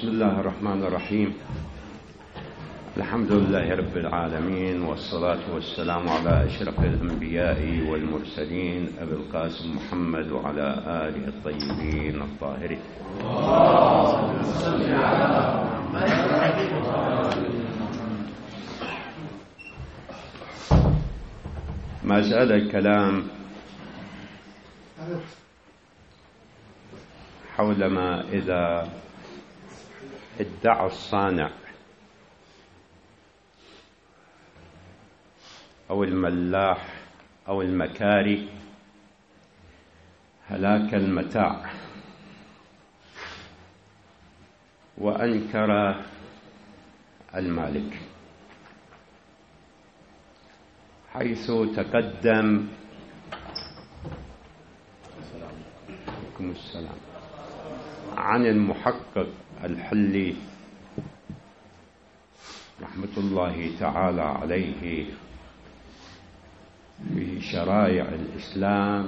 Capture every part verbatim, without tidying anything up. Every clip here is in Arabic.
بسم الله الرحمن الرحيم. الحمد لله رب العالمين، والصلاة والسلام على أشرف الأنبياء والمرسلين أبي القاسم محمد وعلى آله الطيبين الطاهرين. ما زال الكلام حول ما إذا ادعى الصانع أو الملاح أو المكاري هلاك المتاع وأنكر المالك، حيث تقدم عليكم السلام عن المحقق الحلي رحمة الله تعالى عليه في شرائع الإسلام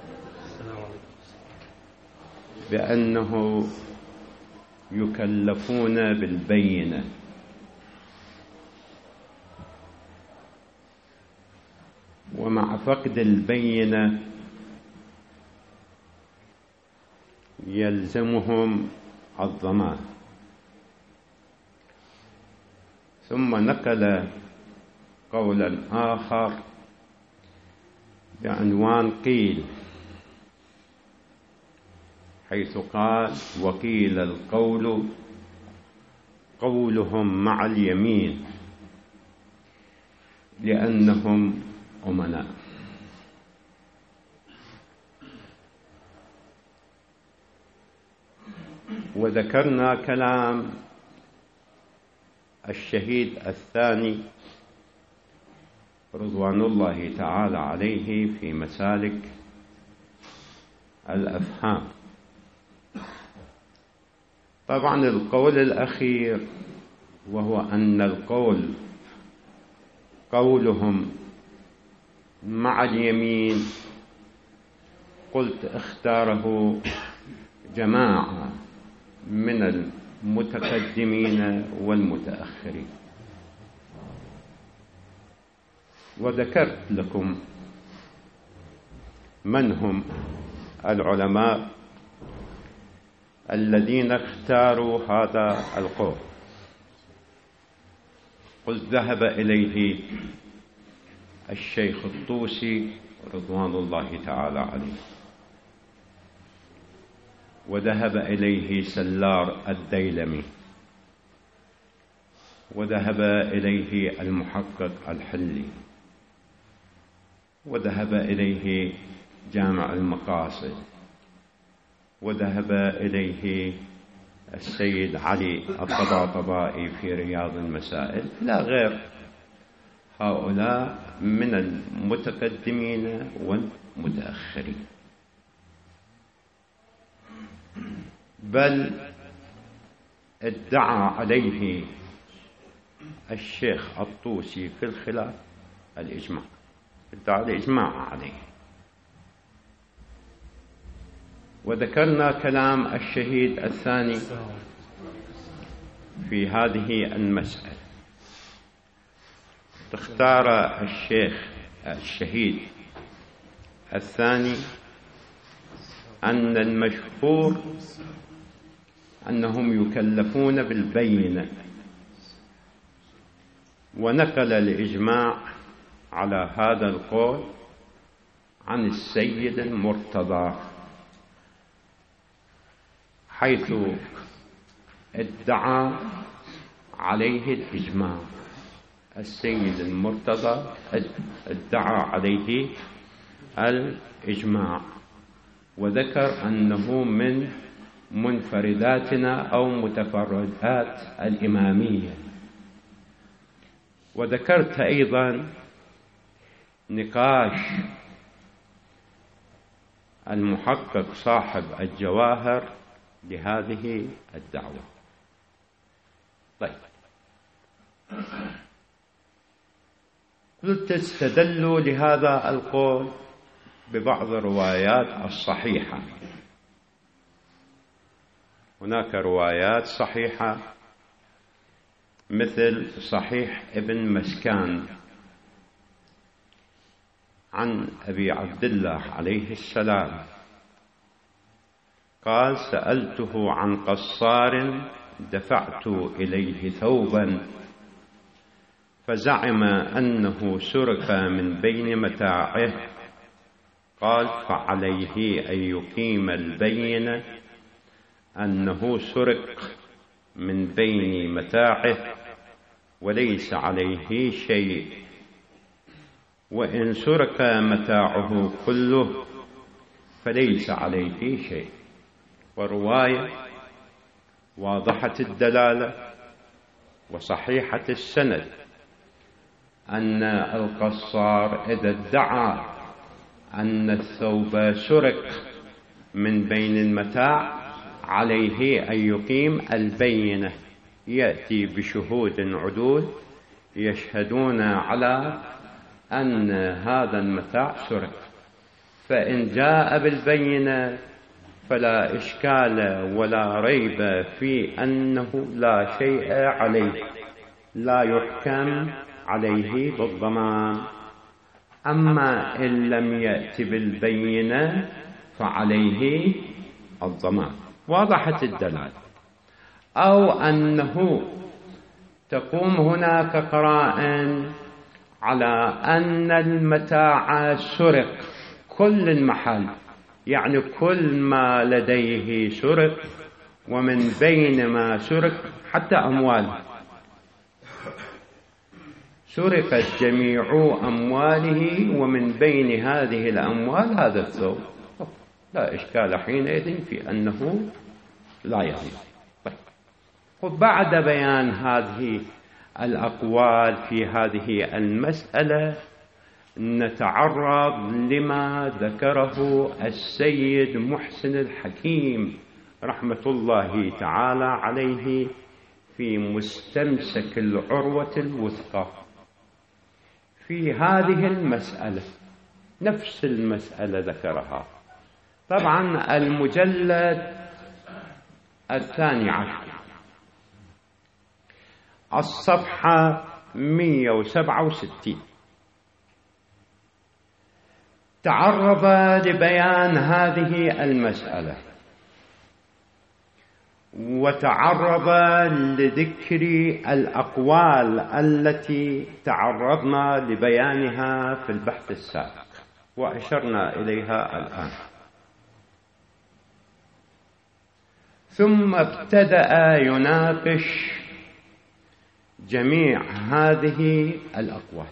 بأنه يكلفون بالبينة، ومع فقد البينة يلزمهم الضمان. ثم نقل قولا آخر بعنوان قيل، حيث قال: وقيل القول قولهم مع اليمين لأنهم أمناء. وذكرنا كلام الشهيد الثاني رضوان الله تعالى عليه في مسالك الأفهام. طبعا القول الأخير وهو أن القول قولهم مع اليمين، قلت اختاره جماعة من المتقدمين والمتأخرين، وذكرت لكم من هم العلماء الذين اختاروا هذا القول. قلت ذهب إليه الشيخ الطوسي رضوان الله تعالى عليه، وذهب إليه سلار الديلمي، وذهب إليه المحقق الحلي، وذهب إليه جامع المقاصد، وذهب إليه السيد علي الطباطبائي في رياض المسائل، لا غير هؤلاء من المتقدمين والمتأخرين. بل ادعى عليه الشيخ الطوسي في الخلاف الإجماع، ادعى الإجماع عليه. وذكرنا كلام الشهيد الثاني في هذه المسألة. اختار الشيخ الشهيد الثاني أن المشهور أنهم يكلفون بالبينة، ونقل الإجماع على هذا القول عن السيد المرتضى، حيث ادعى عليه الإجماع. السيد المرتضى ادعى عليه الإجماع، وذكر أنه من منفرداتنا أو متفردات الإمامية. وذكرت أيضا نقاش المحقق صاحب الجواهر لهذه الدعوة. طيب، قلت استدلوا لهذا القول ببعض الروايات الصحيحة هناك روايات صحيحة مثل صحيح ابن مسكان عن أبي عبد الله عليه السلام قال: سألته عن قصار دفعت إليه ثوبا فزعم أنه سرق من بين متاعه، قال: فعليه أن يقيم البينة أنه سرق من بين متاعه وليس عليه شيء، وإن سرق متاعه كله فليس عليه شيء. ورواية واضحة الدلالة وصحيحة السند أن القصار إذا ادعى أن الثوب سرق من بين المتاع عليه أن يقيم البينة، يأتي بشهود عدول يشهدون على أن هذا المتاع سرق، فإن جاء بالبينة فلا إشكال ولا ريب في أنه لا شيء عليه، لا يحكم عليه بالضمان. أما إن لم يأتي بالبينة فعليه الضمان. واضحة الدلالة. أو أنه تقوم هناك قرائن على أن المتاع سرق، كل المحل، يعني كل ما لديه سرق، ومن بين ما سرق حتى أمواله، سرقت جميع أمواله ومن بين هذه الأموال هذا الثوب، لا إشكال حينئذ في أنه لا يضمن. طيب. وبعد بيان هذه الأقوال في هذه المسألة نتعرض لما ذكره السيد محسن الحكيم رحمة الله تعالى عليه في مستمسك العروة الوثقى في هذه المسألة. نفس المسألة ذكرها، طبعا المجلد الثاني عشر الصفحة مئة وسبعة وستين، تعرض لبيان هذه المسألة وتعرض لذكر الأقوال التي تعرضنا لبيانها في البحث السابق وأشرنا إليها الآن. ثم ابتدأ يناقش جميع هذه الأقوال،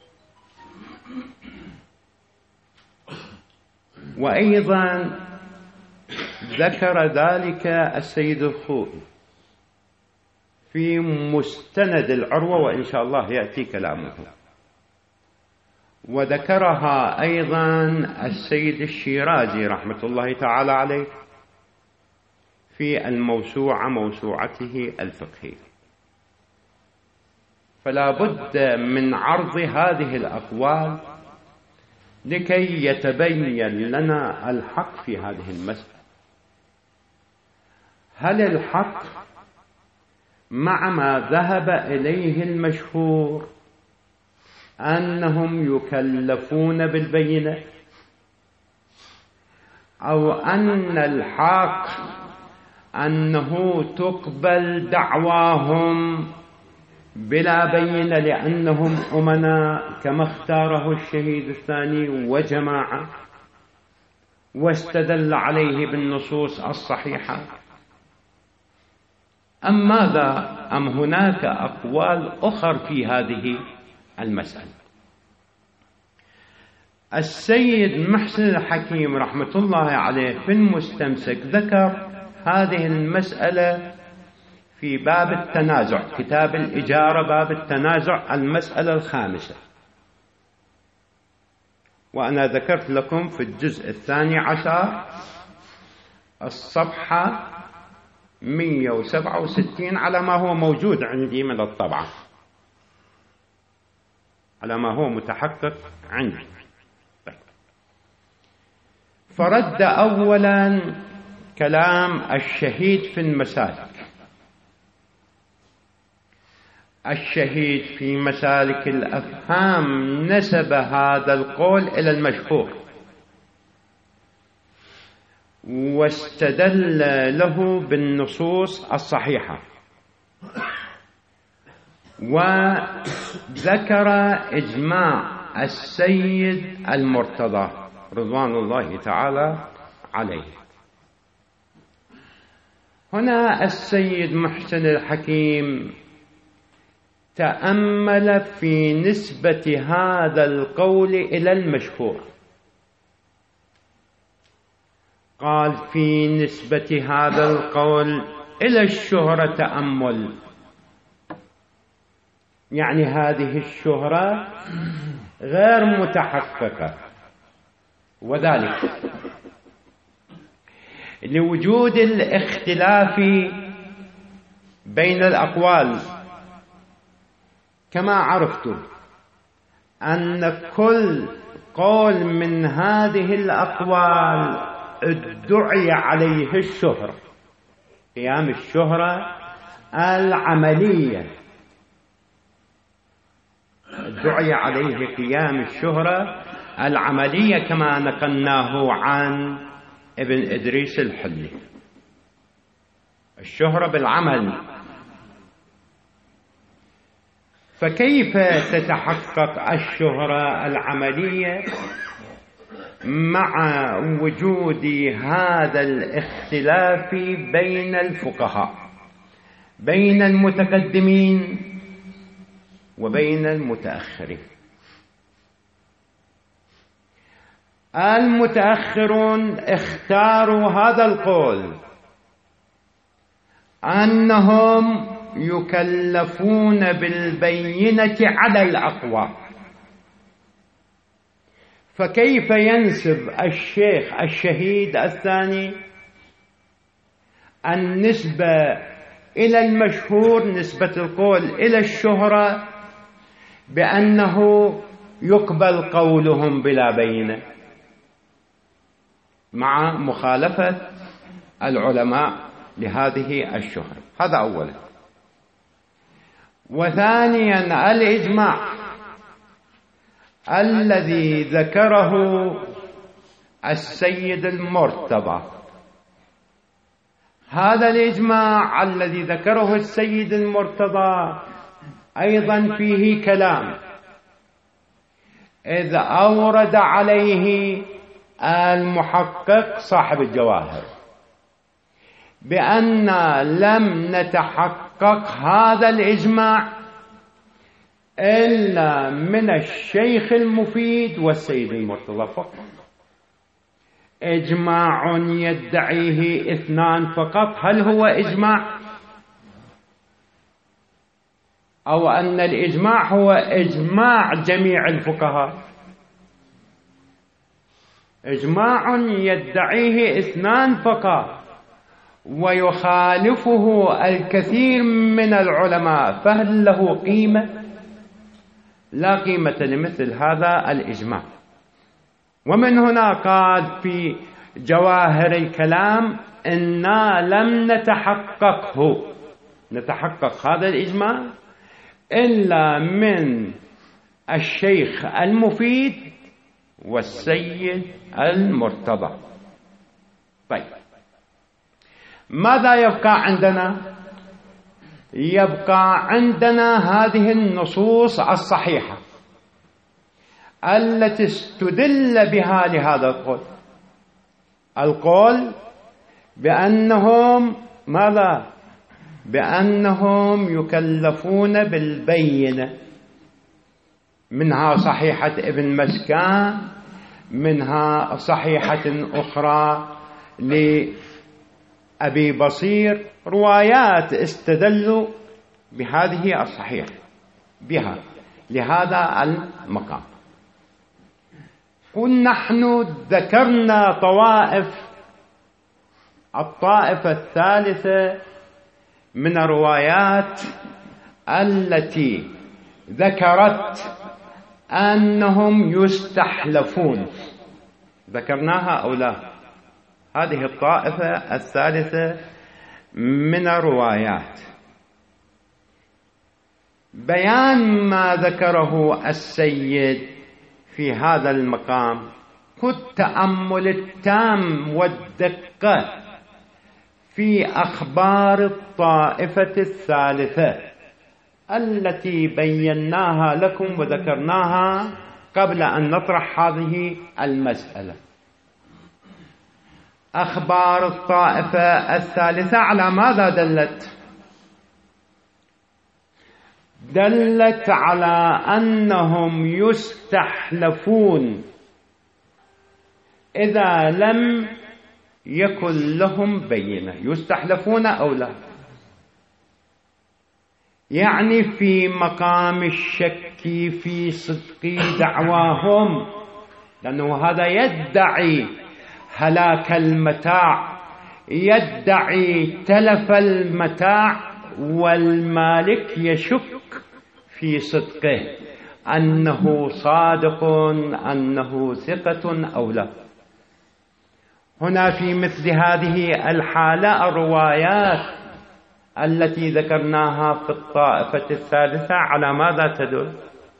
وأيضا ذكر ذلك السيد الخوئي في مستند العروة، وإن شاء الله يأتي كلامه، وذكرها أيضا السيد الشيرازي رحمة الله تعالى عليه في الموسوعة موسوعته الفقهية. فلا بد من عرض هذه الأقوال لكي يتبين لنا الحق في هذه المسألة. هل الحق مع ما ذهب إليه المشهور أنهم يكلفون بالبينة، أو أن الحق أنه تقبل دعواهم بلا بينة لأنهم أمناء كما اختاره الشهيد الثاني وجماعة واستدل عليه بالنصوص الصحيحة، أم ماذا؟ أم هناك أقوال أخرى في هذه المسألة؟ السيد محسن الحكيم رحمة الله عليه في المستمسك ذكر هذه المسألة في باب التنازع، كتاب الإجارة باب التنازع، المسألة الخامسة، وأنا ذكرت لكم في الجزء الثاني عشر الصفحة مئة وسبعة وستين على ما هو موجود عندي من الطبعة، على ما هو متحقق عندي. فرد أولا كلام الشهيد في المسالك. الشهيد في مسالك الأفهام نسب هذا القول إلى المشهور واستدل له بالنصوص الصحيحة، وذكر إجماع السيد المرتضى رضوان الله تعالى عليه. هنا السيد محسن الحكيم تأمل في نسبة هذا القول إلى المشهور، قال في نسبة هذا القول إلى الشهرة تأمل، يعني هذه الشهرة غير متحققة، وذلك لوجود الاختلاف بين الأقوال. كما عرفتم أن كل قول من هذه الأقوال ادعي عليه الشهرة، قيام الشهرة العملية، ادعي عليه قيام الشهرة العملية كما نقلناه عن ابن إدريس الحلي، الشهرة بالعمل. فكيف تتحقق الشهرة العملية مع وجود هذا الاختلاف بين الفقهاء، بين المتقدمين وبين المتأخرين؟ المتأخرون اختاروا هذا القول أنهم يكلفون بالبينة على الأقوى. فكيف ينسب الشيخ الشهيد الثاني النسبة إلى المشهور، نسبة القول إلى الشهرة، بأنه يقبل قولهم بلا بينة مع مخالفة العلماء لهذه الشهرة؟ هذا أولا. وثانيا الإجماع الذي ذكره السيد المرتضى، هذا الإجماع الذي ذكره السيد المرتضى أيضا فيه كلام، إذ أورد عليه المحقق صاحب الجواهر بأن لم نتحقق هذا الإجماع إلا من الشيخ المفيد والسيد المرتضى فقط. إجماع يدعيه اثنان فقط، هل هو إجماع؟ أو أن الإجماع هو إجماع جميع الفقهاء؟ إجماع يدعيه اثنان فقط ويخالفه الكثير من العلماء، فهل له قيمة؟ لا قيمة لمثل هذا الإجماع. ومن هنا قال في جواهر الكلام إنا لم نتحققه، نتحقق هذا الإجماع إلا من الشيخ المفيد والسيد المرتضى. طيب، ماذا يبقى عندنا؟ يبقى عندنا هذه النصوص الصحيحة التي استدل بها لهذا القول، القول بأنهم ماذا؟ بأنهم يكلفون بالبينة، منها صحيحة ابن مسكان، منها صحيحة أخرى لأبي بصير، روايات استدلوا بهذه الصحيحة بها لهذا المقام. قل نحن ذكرنا طوائف، الطائفة الثالثة من الروايات التي ذكرت أنهم يستحلفون، ذكرناها أو لا؟ هذه الطائفة الثالثة من الروايات. بيان ما ذكره السيد في هذا المقام كالتأمل التام والدقة في أخبار الطائفة الثالثة التي بيناها لكم وذكرناها قبل أن نطرح هذه المسألة. أخبار الطائفة الثالثة على ماذا دلت؟ دلت على أنهم يستحلفون إذا لم يكن لهم بينة. يستحلفون أو لا، يعني في مقام الشك في صدق دعواهم، لأنه هذا يدعي هلاك المتاع، يدعي تلف المتاع، والمالك يشك في صدقه أنه صادق، أنه ثقة أو لا. هنا في مثل هذه الحالة الروايات التي ذكرناها في الطائفة الثالثة على ماذا تدل؟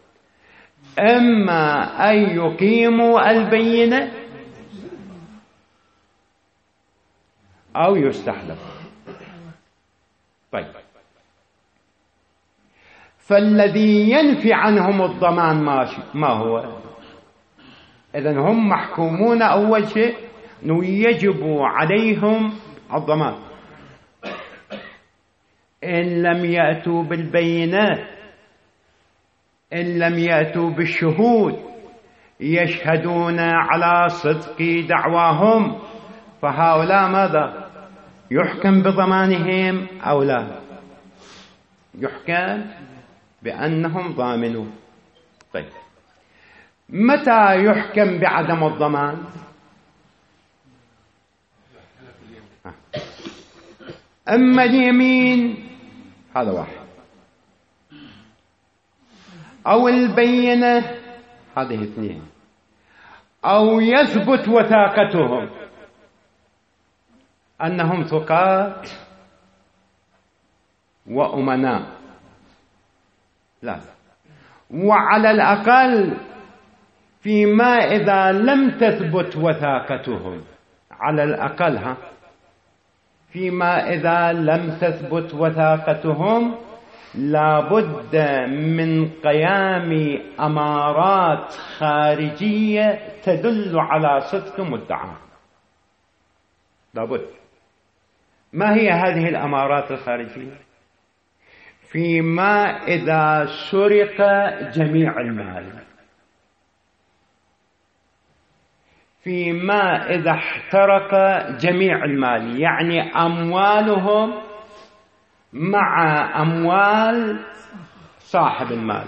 إما أن يقيموا البينة أو يستحلف. طيب، فالذي ينفي عنهم الضمان ما هو؟ إذن هم محكومون أول شيء أنه يجب عليهم الضمان إن لم يأتوا بالبينات، إن لم يأتوا بالشهود يشهدون على صدق دعواهم، فهؤلاء ماذا؟ يحكم بضمانهم أو لا؟ يحكم بأنهم ضامنون. طيب، متى يحكم بعدم الضمان؟ أما اليمين هذا واحد، أو البينة هذه اثنين، أو يثبت وثاقتهم أنهم ثقات وأمناء، لا. وعلى الأقل فيما إذا لم تثبت وثاقتهم، على الأقل ها فيما إذا لم تثبت وثاقتهم لابد من قيام أمارات خارجية تدل على صدق مدعاه، لابد. ما هي هذه الأمارات الخارجية؟ فيما إذا سرق جميع المال، فيما إذا احترق جميع المال، يعني أموالهم مع أموال صاحب المال،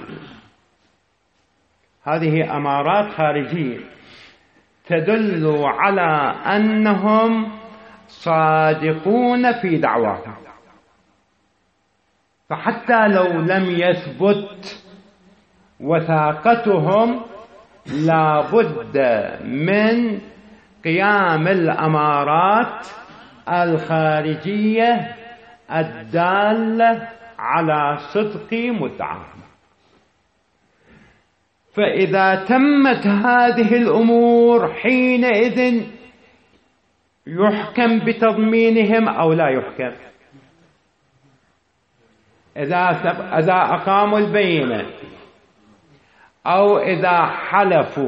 هذه أمارات خارجية تدل على أنهم صادقون في دعواهم. فحتى لو لم يثبت وثاقتهم لابد من قيام الأمارات الخارجية الدالة على صدق مدعاهم. فإذا تمت هذه الأمور حينئذ يحكم بتضمينهم أو لا يحكم. إذا إذا أقاموا البينة أو إذا حلفوا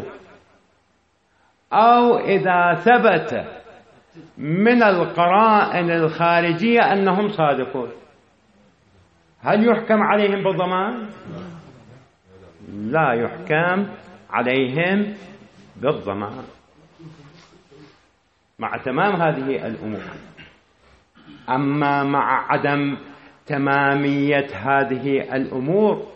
أو إذا ثبت من القرائن الخارجية أنهم صادقون، هل يحكم عليهم بالضمان؟ لا يحكم عليهم بالضمان مع تمام هذه الأمور. أما مع عدم تمامية هذه الأمور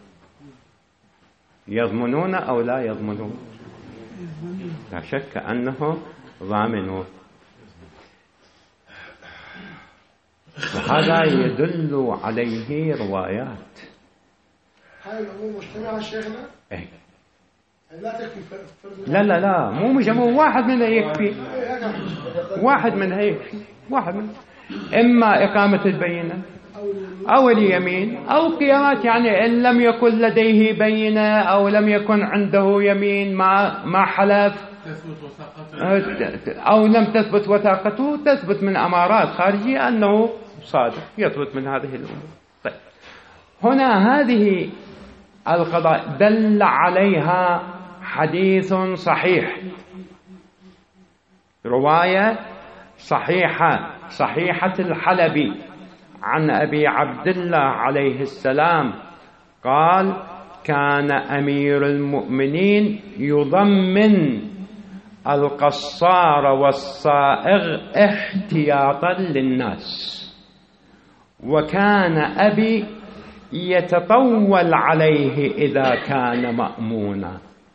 يضمنون أو لا يضمنون؟ لا شك أنهم ضامنون. وهذا يدل عليه روايات. هاي الأمور مجتمعة شيخنا؟ إيه. لا لا لا مو مجموع، واحد منها يكفي، واحد منها يكفي، واحد منها إما إقامة البينة أو اليمين أو قيامات، يعني إن لم يكن لديه بينة أو لم يكن عنده يمين مع مع حلف أو لم تثبت وثاقته، تثبت من أمارات خارجية أنه صادق، يثبت من هذه الأمور. طيب هنا هذه القضايا دل عليها حديث صحيح، رواية صحيحة صحيحة الحلبي عن أبي عبد الله عليه السلام قال: كان أمير المؤمنين يضمن القصار والصائغ احتياطا للناس، وكان أبي يتطول عليه إذا كان مأمونا.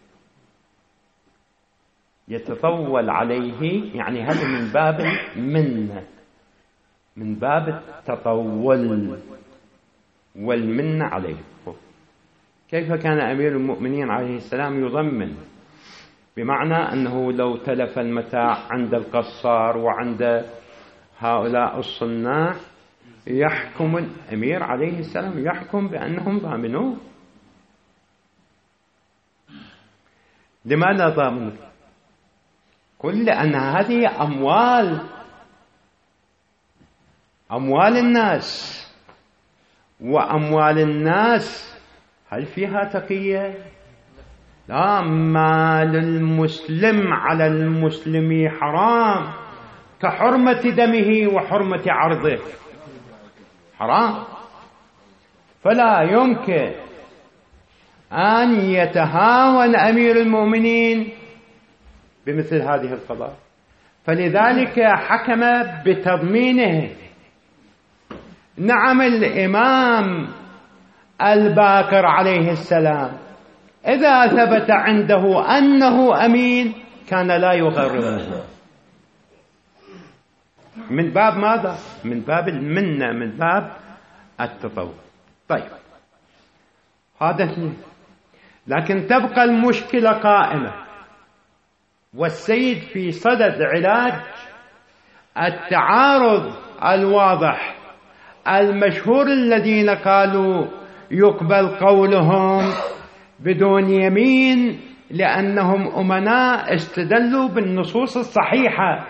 يتطول عليه يعني هذا من باب المنة، من باب التطول والمنة عليه. كيف كان أمير المؤمنين عليه السلام يضمن؟ بمعنى أنه لو تلف المتاع عند القصار وعند هؤلاء الصناع يحكم الأمير عليه السلام يحكم بأنهم ضامنون. لماذا ضامنوا؟ كل أن هذه أموال أموال الناس، وأموال الناس هل فيها تقية؟ لا، مال المسلم على المسلم حرام كحرمة دمه وحرمة عرضه، حرام. فلا يمكن أن يتهاون أمير المؤمنين بمثل هذه القضايا، فلذلك حكم بتضمينه. نعم الإمام الباقر عليه السلام إذا ثبت عنده أنه أمين كان لا يغرره، من باب ماذا؟ من باب المنة، من باب التطور. طيب هذا، لكن تبقى المشكلة قائمة، والسيد في صدد علاج التعارض الواضح المشهور الذين قالوا يقبل قولهم بدون يمين لأنهم أمناء استدلوا بالنصوص الصحيحة،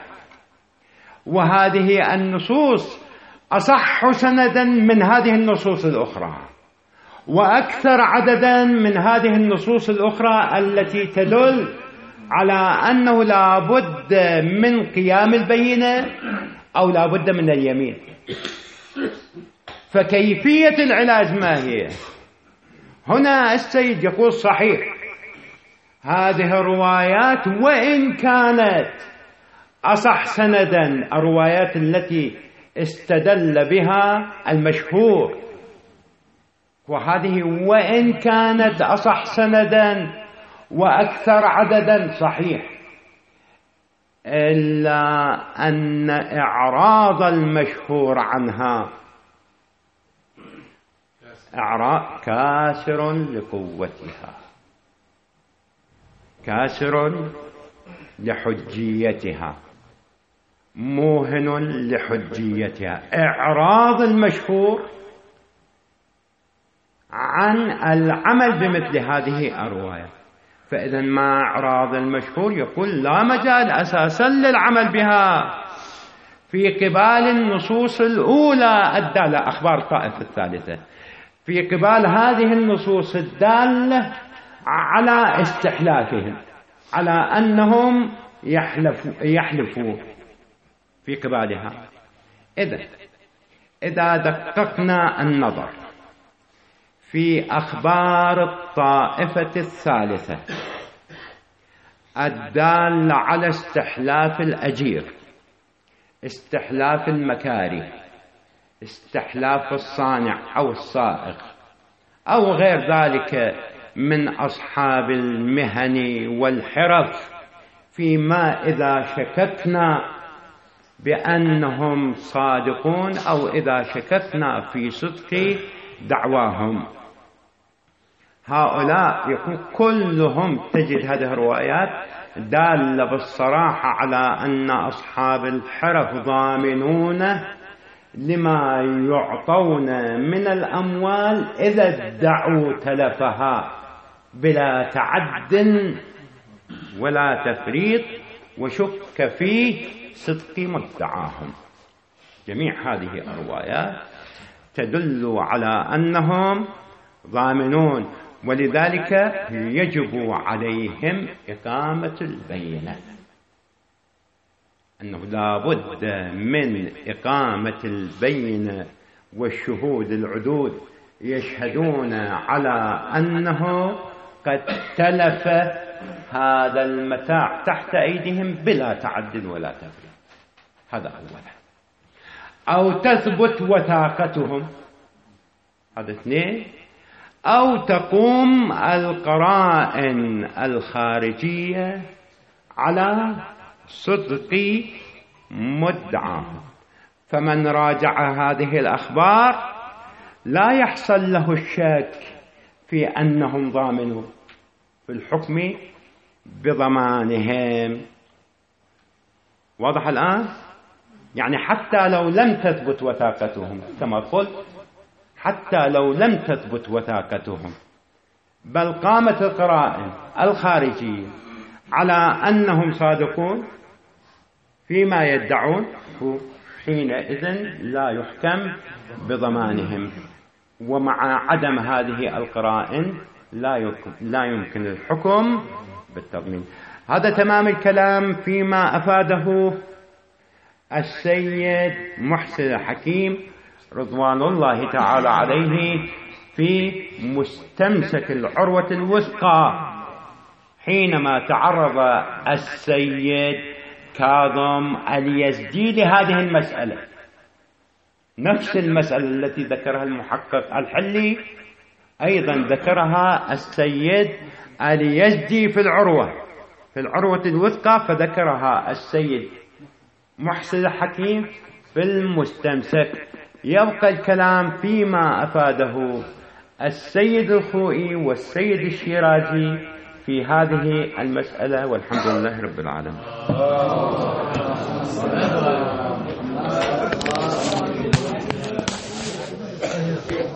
وهذه النصوص أصح سندا من هذه النصوص الأخرى، وأكثر عددا من هذه النصوص الأخرى التي تدل على أنه لا بد من قيام البينة أو لا بد من اليمين. فكيفية العلاج ما هي؟ هنا السيد يقول صحيح هذه الروايات وإن كانت أصح سندا، الروايات التي استدل بها المشهور، وهذه وإن كانت أصح سندا وأكثر عددا صحيح، إلا أن إعراض المشهور عنها إعراض كاسر لقوتها، كاسر لحجيتها، موهن لحجيتها. إعراض المشهور عن العمل بمثل هذه الرواية، فإذا مع إعراض المشهور يقول لا مجال أساسا للعمل بها في قبال النصوص الأولى الدالة، أخبار الطائفة الثالثة، في قبال هذه النصوص الدالة على استحلافهم، على أنهم يحلفوا يحلفوا في قبالها. إذا إذا دققنا النظر في أخبار الطائفة الثالثة الدالة على استحلاف الأجير، استحلاف المكاره، استحلاف الصانع أو الصائغ أو غير ذلك من أصحاب المهن والحرف، فيما إذا شككنا بأنهم صادقون أو إذا شككنا في صدق دعواهم، هؤلاء يكون كلهم تجد هذه الروايات دالة بالصراحة على أن أصحاب الحرف ضامنون لما يعطون من الأموال إذا ادعوا تلفها بلا تعد ولا تفريط وشك في صدق مدعاهم. جميع هذه الروايات تدل على أنهم ضامنون، ولذلك يجب عليهم إقامة البينة، أنه لا بد من إقامة البينة والشهود العدود يشهدون على أنه قد تلف هذا المتاع تحت أيديهم بلا تعد ولا تفريط. هذا أولا. أو تثبت وثاقتهم، هذا اثنين. أو تقوم القرائن الخارجية على صدق مدعاهم، فمن راجع هذه الأخبار لا يحصل له الشك في أنهم ضامنون في الحكم بضمانهم. واضح الآن؟ يعني حتى لو لم تثبت وثاقتهم كما قلت، حتى لو لم تثبت وثاقتهم بل قامت القرائن الخارجية على أنهم صادقون فيما يدعون، حينئذ لا يحكم بضمانهم. ومع عدم هذه القرائن لا يمكن الحكم بالتضمين. هذا تمام الكلام فيما أفاده السيد محسن حكيم رضوان الله تعالى عليه في مستمسك العروة الوثقى، حينما تعرض السيد كاظم اليزدي لهذه المسألة، نفس المسألة التي ذكرها المحقق الحلي أيضا ذكرها السيد اليزدي في العروة في العروة الوثقى، فذكرها السيد محسن الحكيم في المستمسك. يبقى الكلام فيما أفاده السيد الخوئي والسيد الشيرازي في هذه المسألة، والحمد لله رب العالمين.